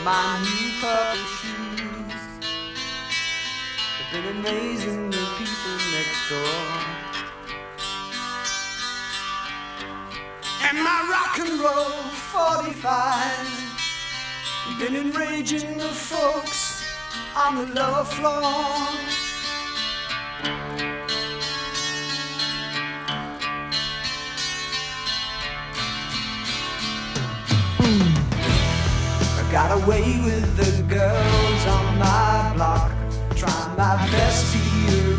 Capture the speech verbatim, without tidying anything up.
my new purple shoes. I've been amazing the people next door. And my rock and roll forty-five, been enraging the folks on the lower floor. Got away with the girls on my block, trying my best to be